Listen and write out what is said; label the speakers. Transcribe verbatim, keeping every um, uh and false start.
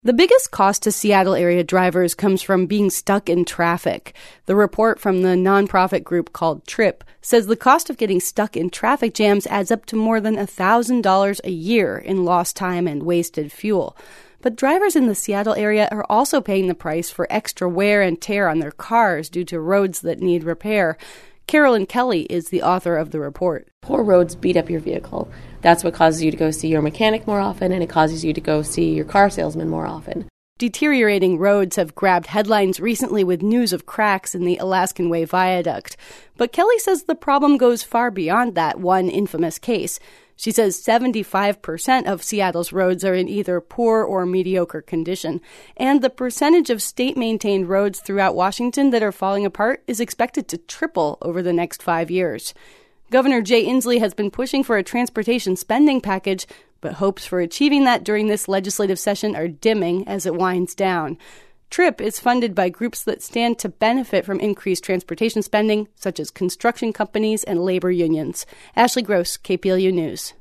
Speaker 1: The biggest cost to Seattle area drivers comes from being stuck in traffic. The report from the nonprofit group called TRIP says the cost of getting stuck in traffic jams adds up to more than one thousand dollars a year in lost time and wasted fuel. But drivers in the Seattle area are also paying the price for extra wear and tear on their cars due to roads that need repair. Carolyn Kelly is the author of the report.
Speaker 2: Poor roads beat up your vehicle. That's what causes you to go see your mechanic more often, and it causes you to go see your car salesman more often.
Speaker 1: Deteriorating roads have grabbed headlines recently with news of cracks in the Alaskan Way Viaduct. But Kelly says the problem goes far beyond that one infamous case. She says seventy-five percent of Seattle's roads are in either poor or mediocre condition, and the percentage of state-maintained roads throughout Washington that are falling apart is expected to triple over the next five years. Governor Jay Inslee has been pushing for a transportation spending package, but hopes for achieving that during this legislative session are dimming as it winds down. TRIP is funded by groups that stand to benefit from increased transportation spending, such as construction companies and labor unions. Ashley Gross, K P L U News.